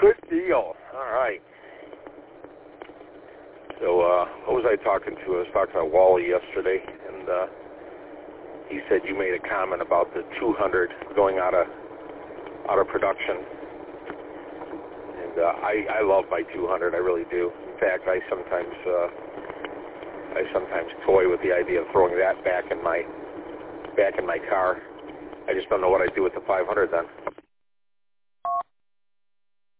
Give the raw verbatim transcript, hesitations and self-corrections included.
Good deal. All right. So, uh, who was I talking to? I was talking to Wally yesterday, and uh, he said you made a comment about the two hundred going out of out of production. And uh, I, I love my two hundred. I really do. In fact, I sometimes uh, I sometimes toy with the idea of throwing that back in my back in my car. I just don't know what I'd do with the five hundred then.